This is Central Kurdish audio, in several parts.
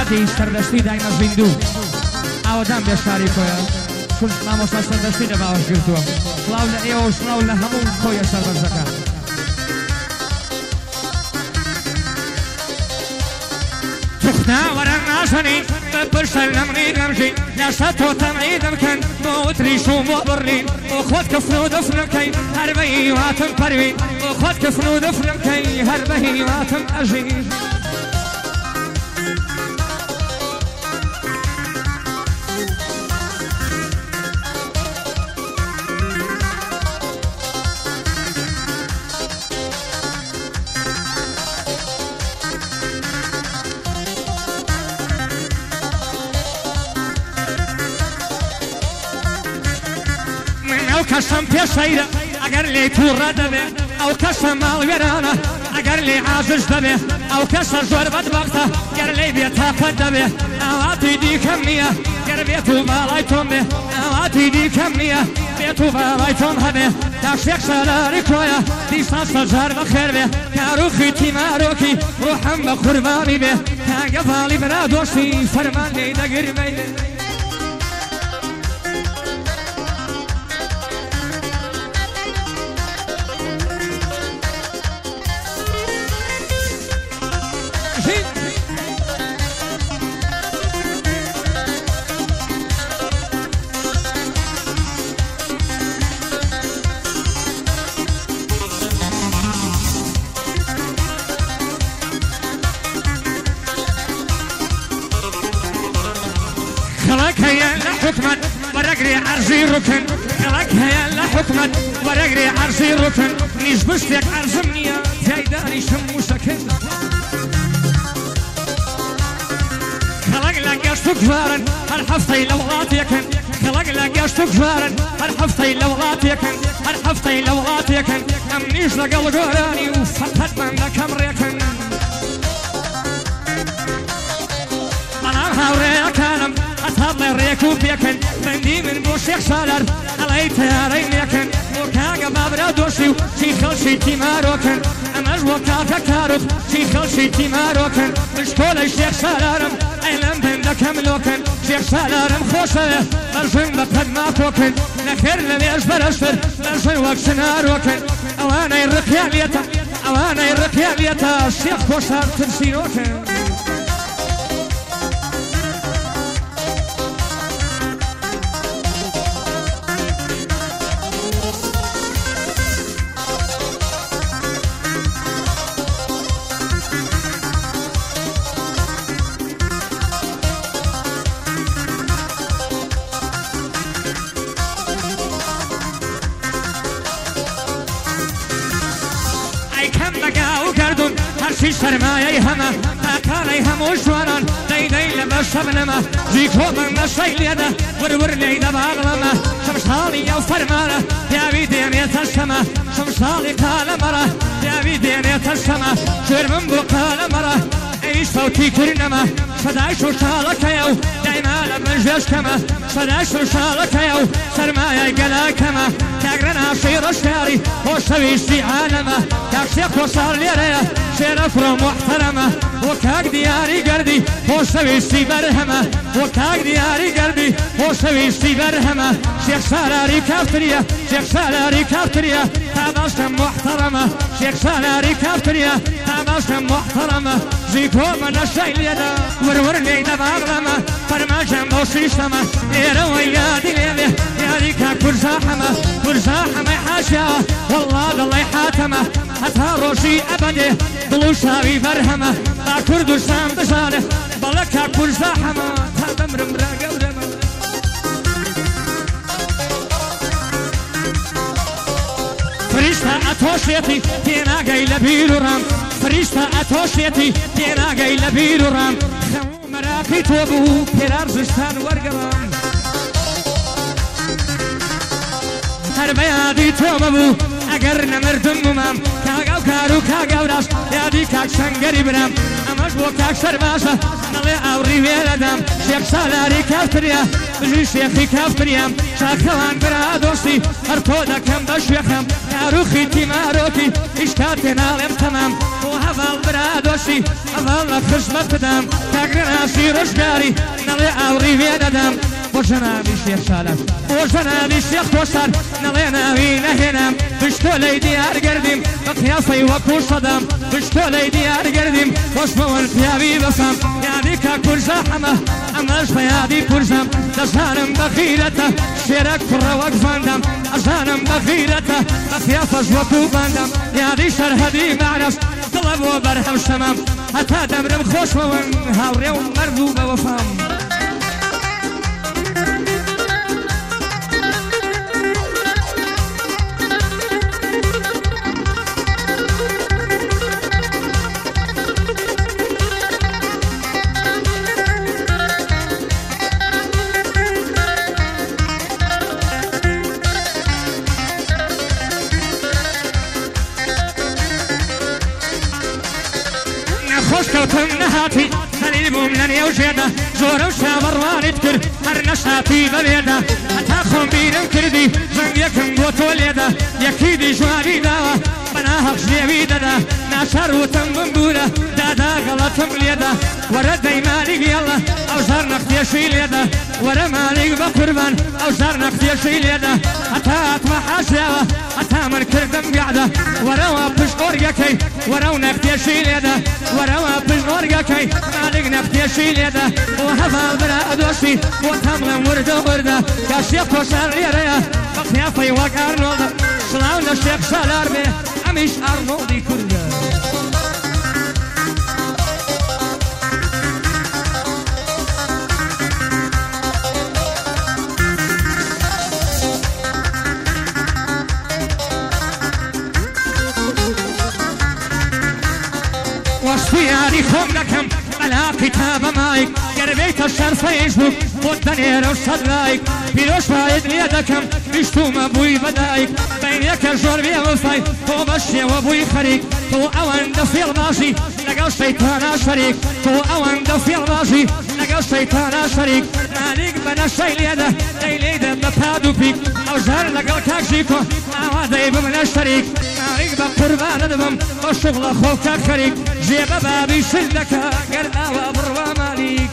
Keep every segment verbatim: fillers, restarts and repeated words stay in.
یادی سەردەستی دایمە زیندوو ئاوەدان بێ شاری خۆیە چون مامۆستا سەردەستی لە باوەش گرتووە سڵاو لە ئێوە و سڵاو لە هەموو خۆیە سەربەرزەکە تخنا وەرە نازەنین بە پرسە لە منی دەمژین لەسە تۆ تەمەی دەمکەن بۆ وتریش و بۆ بڕین بۆ خۆت کەفن و دەفرمکەی هەر بە هیواتم پەروین بۆ خۆت کەفن و دەفرمکەی هەر بە هیواتم ئەژین کەسم پێشەیرە ئەگەر لێ تووڕە دەبێ ئەو کەسە ماڵوێرانە ئەگەر لێ عازش دەبێ ئەو کەسە زۆر بەدبەختە گەر لێ بێت تاقەت دەبێ ئاواتی دیکەم نییە گەر بێت و باڵای تۆم بێ ئاواتی دیکەم نییە بێت و باڵای تۆم هەبێ تا شێک سەلاری کۆیە دیسان سەجار بەخێر بێ کاروخی تیمارۆکی ڕوحم بە قوربانی بێ تاگە باڵی برا دۆستی فەرمان لێ دەگرمەی خلق هيا لحكمت ورقري عرزي ركن خلق هيا لحكمت ورقري عرزي ركن نيش بشتك عرزمني زايداني شم وسكن خلق لك يشتك فارا هالحفطي لوغات يكن خلق لك يشتك فارا هالحفطي لوغات يكن هالحفطي لوغات يكن امنيش لقل قراني وفتت من لكم ريكن انا هاوري كلام أتهضل ريكو بيكن بندي من بو شيخ سالر علي تيارين يكن وكاقا بابرا دوشيو شي خلشي تيماروكن أمج وكاتا كاروك شي خلشي تيماروكن مشكول الشيخ سالرم أيلم بندكم لوكن شيخ سالرم خوشة برجن بقد ما كوكن نخير لليش برشفر برجن وكسناروكن أوانا يرقيا ليتا أوانا يرقيا ليتا الشيخ خوشة تنسيروكن هرشي سرمایه همه اکالی همو جوانان دی دی لبشم نما زیکو من نشای لیده ور ور لیده باغلمه شمشالی یو فرمانه دیوی دینیت السما شمشالی قال مره دیوی دینیت السما شرمم بو قال مره ایش فوتی کرنمه صدایش و شالک یو دایما لبنجش کمه صدایش و شالک یو سرمایه گلا کمه تاگرن عشیر اشتاری خوشویستی عالمه تاکسیق و سال لیره شرف رو محترمه وكاك دياري قردي خوشويستي برهمه وكاك دياري قردي خوشويستي برهمه شيخ سالاري كافتريا شيخ سالاري كافتريا تاباشتم محترمه شيخ سالاري كافتريا تاباشتم محترمه زيكو من الشيء ليدا ورور ليدا باغلمه فرماجم بوشيشتمه ليرو يادي ليلي يادي كاكور زاحمه كور زاحمه حاشا والله الله حاتمه حتى روشي أبدي دلوشاوي برهمه با كردستان بزانه بلكا كل زاحمه تا دمرم را قورمه فريشتا اتوشيتي تينا قاي لبيلو رام فريشتا اتوشيتي تينا قاي لبيلو رام خمو مراكي توبو بيرار زشتان ورقرام هر بيادي توبو اگر نمردم ممام کاغاو کارو کاغاو راست یادی کاک سنگری برام امش بو کاک سرباسه نلی آوری ویلدم شیخ سالاری کافتریا بژی شێخی کافتریام چاکەوان برا دۆستی هەر تۆ دەکەم بە شوێخەم یاروخی تیمارۆکی هیچ کاتێ ناڵێم تەمام بۆ هەڤاڵ برا دۆستی هەڤاڵ لە خزمەت بدەم کاگرناسی ڕۆژگاری نەڵێ ئاوڕی وێ دەدەم بۆ ژەنابی شێخ شالە بۆ ژەنابی شێخ تۆسار نەڵێ ناوی نەهێنام پشتۆلەی دیارگەردیم بە قیافەی وەکوو سەدام پشتۆلەی دیارگەردیم وەشمەوەن پیاوی بەسام یادی کا کورزە حەمە ئەمەش بە یادی کورزەم دەزانم بە غیرەتە شێرە کوڕە وەک ڤاندەم ئەزانم بە غیرەتە بە قیافەش وەکوو باندەم یادی سەرهەدی مەعرەس دڵە بۆ بەرهەم شەمام هەتا دەمرم خۆشمەوەن هاوڕێ و مەرد و بە وەفام خۆشکەوتم نەهاتی خەلیل بووم لە نێو ژێدا زۆرە و شابەڕوانت کرد هەر نەشاتی بەبێدا هەتا خۆم بیرم کردی ژەنگێکم بۆ تۆ لێدا یەکی دیژواری داوە بەناهەق ژێوی دەدا ناچار وتم بمبورە دادا گەڵەتم لێدا وەرە دەی مالیک یەڵە ئەو زار نەختێشی لێدا وەرە مالیک بە قوربان ئەو زار نەختێشی لێدا هەتا هاتمە حاشیاوە هەتا من کردم گعدا وەرەوە پشت ئۆرگەکەی وەرە و نەختێشی لێدا وەرەوە پشت ئۆرگەکەی مالیک نەختێشی لێدا بۆ هەڤاڵ برا ئەدۆشتی بۆ تەمڵم وردە وردە کا شێخ تۆسار لێرەیە بە قیافەی وەک ئارنۆڵدە سڵاو لە شێخ سالار بێ ئەمیش ئارنۆڵدی کوردە وەسفیاری خۆم دەکەم بەلا قیتابە مایک گەربێتە شەر فەیسبوک بۆت بەنێرە و سەد لایک پیرۆش باید لێ دەکەم بیستومە بووی بەدایک بەینەکە زۆر بێوەفای تۆ بە شێوە بووی خەریک تۆ ئەوەندە فێڵبازی لەگەڵ شەیتانە شەریک تۆ ئەوەندە فێڵبازی لەگەڵ شەیتانە شەریک مالیک بە نەشەی لێدە دەی لێدە بە پاد و پیک ئەو ژار لەگەڵ کاکژیکۆ ئاوا دەی بمنە شەریک مالیک بە قوربانە دەبم بە شوغڵە خۆکە خەریک جێبە بابی شل دەکە گەرداوە بڕوا مالیک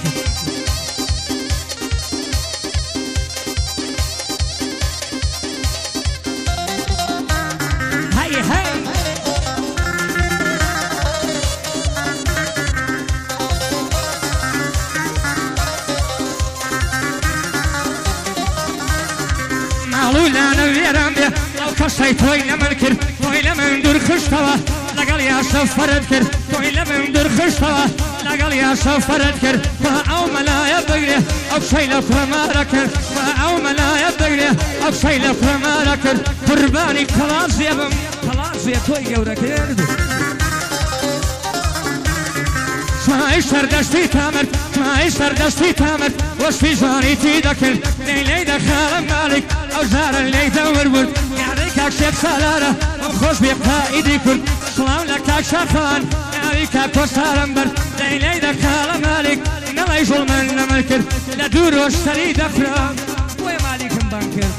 هەی هەی ماڵوولانە وێران بێ ئەو کەسەی تۆی لە من کرد تۆی لە من دوور خشتەوە لەگەڵ یاسە فەرەت کرد تۆی لە من دوور خشتەوە لەگەڵ یاسە فەرەت کرد با ئەو مەلایە بگرێ ئەو قسەی لە کوڕەمارە کرد با ئەو مەلایە بگرێ ئەو قسەی لە کوڕەمارە کرد قوربانی کەڵازێ بم کەڵازێ تۆی گەورە کرد مای سەردەستی تامرد مای سەردەستی تامرد وەسفی جوانیتی دەکرد لێی لێی دەخاڵم مالیک ئەو زارە لێی دەوەربرد یادەی کاک شێخ سالارە ئەم خۆش بێ قائیدی کورد سڵاو لە کاک شاخەوان ناوی کاک کۆسارم برد لێی لێی دەخاڵە مالیک نەڵی زوڵمن لەمن کرد لە دوو ڕۆژ سەری دەخرام بۆیە مالیکم بان کرد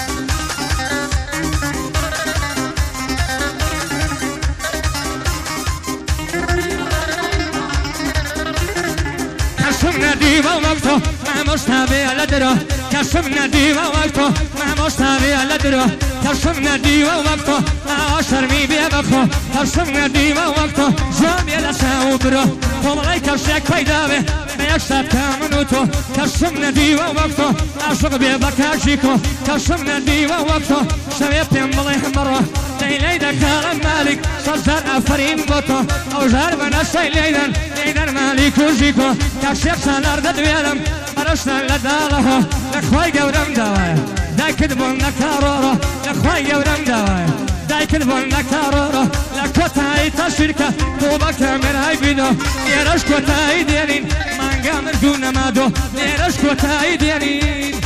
کەسم نەدیوە وەک تۆ مامۆستا بێ لە درۆ کەسم نەدیوە وەک تۆ مامۆستا بێ لە درۆ کەسم نەدیوە وەک تۆ ئاوا شەرمی بێ بەخۆ کەسم نەدیوە وەک تۆ زۆر بێ لە چاو برۆ تۆ بڵێ کەسێک پەیدا بێ بە یەک سەد تا من و تۆ کەسم نەدیوە وەک تۆ عاشق بێ بە کاژیکۆ کەسم نەدیوە وەک تۆ شەوێ پێم بڵێ هەمەڕۆ دەی لێی دەکاڵم مالیک سەد جار ئافەرین بۆ تۆ ئەو ژار بە نەسەی لێدەن لێدەن مالیک و ژیکۆ کاک شێخ سالار دەدوێنم بەرەشتە لە داڵەهۆ لەخوای گەورەم داوایە دایکت بۆم نەکاڕۆڕۆ لەخوای گەورەم داوایە دایکت بۆم نەکاڕۆڕۆ لە کۆتایی تەشیرکە تۆ بە کامێرای بینۆ لێرەش کۆتایی دێنین مانگا مردوو نەمادۆ لێرەش کۆتایی دێنین